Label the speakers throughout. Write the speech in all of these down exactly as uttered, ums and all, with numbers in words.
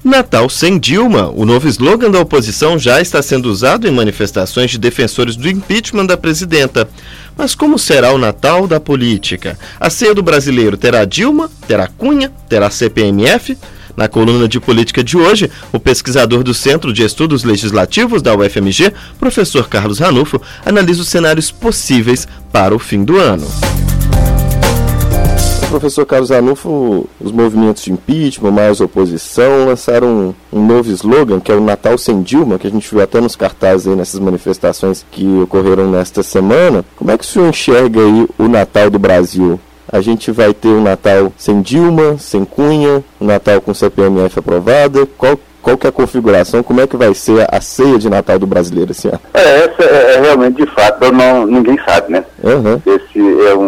Speaker 1: Natal sem Dilma. O novo slogan da oposição já está sendo usado em manifestações de defensores do impeachment da presidenta. Mas como será o Natal da política? A ceia do brasileiro terá Dilma? Terá Cunha? Terá C P M F? Na coluna de política de hoje, o pesquisador do Centro de Estudos Legislativos da U F M G, professor Carlos Ranulfo, analisa os cenários possíveis para o fim do ano. Professor Carlos Ranulfo, os movimentos de impeachment, mais oposição, lançaram um, um novo slogan, que é o Natal sem Dilma, que a gente viu até nos cartazes aí nessas manifestações que ocorreram nesta semana. Como é que o senhor enxerga aí o Natal do Brasil? A gente vai ter um Natal sem Dilma, sem Cunha, um Natal com C P M F aprovada. Qual, qual que é a configuração? Como é que vai ser a ceia de Natal do brasileiro esse ano?
Speaker 2: É, essa é, é realmente, de fato, não, ninguém sabe, né?
Speaker 1: Uhum.
Speaker 2: Esse é um,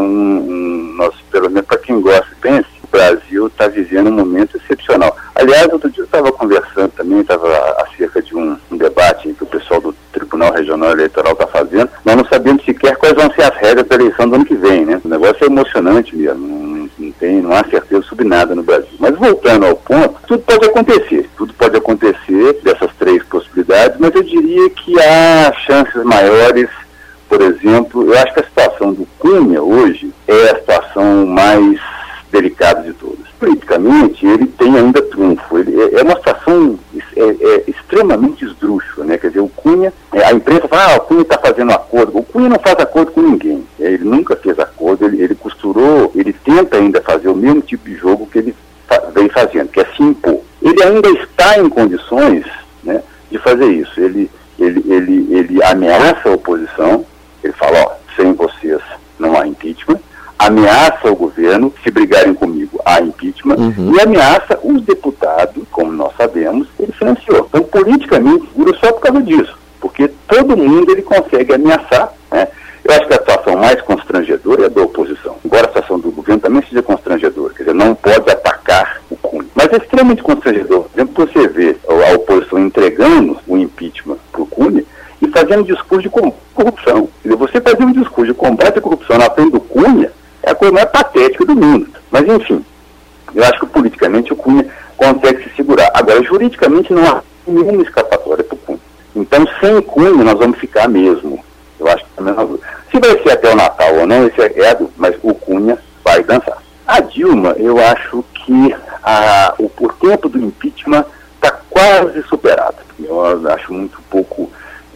Speaker 2: um nosso, pelo menos para quem gosta e pensa, o Brasil está vivendo um momento excepcional. Aliás, outro dia eu estava conversando também, estava acerca de um, um debate que o pessoal do Tribunal Regional Eleitoral está fazendo. Nós não sabemos sequer quais vão ser as regras da eleição do ano que vem, né? O negócio é emocionante mesmo, não, não tem, não há certeza sobre nada no Brasil. Mas voltando ao ponto, tudo pode acontecer, tudo pode acontecer dessas três possibilidades, mas eu diria que há chances maiores. Por exemplo, eu acho que a situação do Cunha hoje é a situação mais delicada de todas. Politicamente, ele tem ainda trunfo. Ele é, é uma situação é, é, extremamente esdrúxula, né? Quer dizer, o Cunha, é, a imprensa fala, ah, o Cunha está fazendo acordo. O Cunha não faz acordo com ninguém. É, ele nunca fez acordo, ele, ele costurou, ele tenta ainda fazer o mesmo tipo de jogo que ele fa- vem fazendo, que é se impor. Ele ainda está em condições, né, de fazer isso. Ele, ele, ele, ele ameaça a oposição. Ele fala, ó, sem vocês não há impeachment, ameaça o governo, se brigarem comigo, há impeachment, uhum. E ameaça os deputados, como nós sabemos, ele financiou. Então, politicamente, seguro só por causa disso, porque todo mundo ele consegue ameaçar, né? Eu acho que a situação mais constrangedora é a da oposição, embora a situação do governo também seja constrangedora, quer dizer, não pode atacar o Cunha. Mas é extremamente constrangedor. Por exemplo, você vê a oposição entregando o impeachment para o Cunha, e fazendo discurso de corrupção. Você fazer um discurso de combate à corrupção na frente do Cunha é a coisa mais patética do mundo. Mas, enfim, eu acho que politicamente o Cunha consegue se segurar. Agora, juridicamente não há nenhuma escapatória para o Cunha. Então, sem Cunha, nós vamos ficar mesmo. Eu acho que também nós... Se vai ser até o Natal ou não, esse é, mas o Cunha vai dançar. A Dilma, eu acho que a, o, o tempo do impeachment está quase superado. Eu acho muito pouco...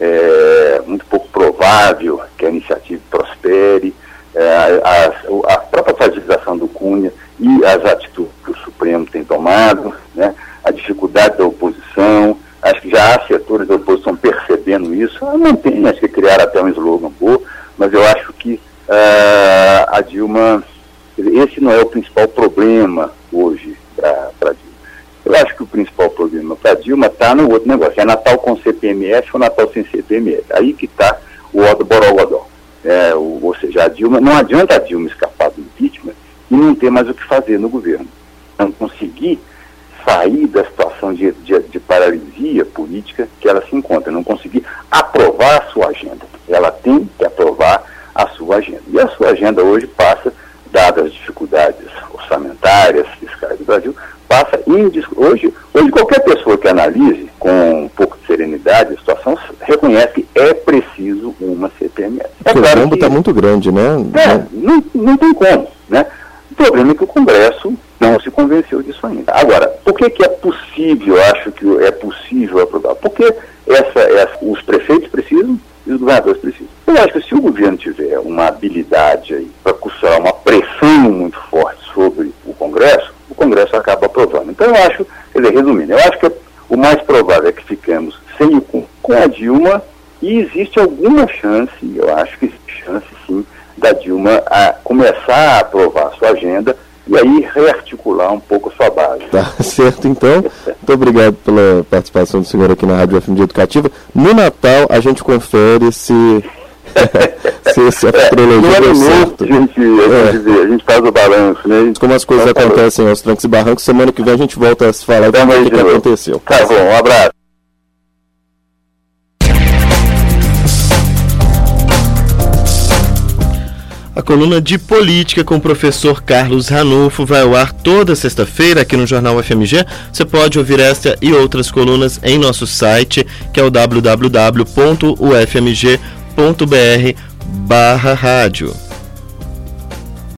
Speaker 2: É muito pouco provável que a iniciativa prospere, é, a, a própria fragilização do Cunha e as atitudes que o Supremo tem tomado, né, a dificuldade da oposição, acho que já há setores da oposição percebendo isso, não tem, acho que criaram até um slogan bom, mas eu acho que uh, a Dilma, esse não é o principal problema hoje para a Dilma. Eu acho que o principal problema para a Dilma está no outro negócio, é Natal com C P M F ou Natal sem C P M F. Aí que está o Odo Borogodó. É, o, ou seja, a Dilma, não adianta a Dilma escapar do impeachment e não ter mais o que fazer no governo. Não conseguir sair da situação de, de, de paralisia política que ela se encontra, não conseguir aprovar a sua agenda. Ela tem que aprovar a sua agenda. E a sua agenda hoje passa, dadas as dificuldades orçamentárias, fiscais do Brasil, passa indis... hoje, hoje qualquer pessoa que analise com um pouco de serenidade a situação reconhece que é preciso uma C P M F. É
Speaker 1: Porque
Speaker 2: claro
Speaker 1: o rombo está muito grande, né?
Speaker 2: É, não, não tem como, né? O problema é que o Congresso não se convenceu disso ainda. Agora, por que que é possível, eu acho que é possível aprovar? Porque essa, essa, os prefeitos precisam e os governadores precisam. Eu acho que se o governo tiver uma habilidade aí para costurar uma pressão muito forte sobre o Congresso, o Congresso acaba aprovando. Então eu acho, quer dizer, resumindo, eu acho que o mais provável é que fiquemos sem o com, com a Dilma e existe alguma chance, eu acho que existe chance sim, da Dilma a começar a aprovar a sua agenda e aí rearticular um pouco a sua base.
Speaker 1: Tá certo, então. Muito obrigado pela participação do senhor aqui na Rádio F M G Educativa. No Natal, a gente confere se, se, se a futurologia é, deu certo.
Speaker 2: A gente, a, gente, é. a gente faz o balanço, né? Gente,
Speaker 1: como as coisas acontecem falou. aos trancos e barrancos, semana que vem a gente volta a se falar do que, que aconteceu.
Speaker 2: Tá bom, um abraço.
Speaker 1: A coluna de política com o professor Carlos Ranulfo vai ao ar toda sexta-feira aqui no Jornal U F M G. Você pode ouvir esta e outras colunas em nosso site, que é o w w w ponto u f m g ponto b r barra rádio.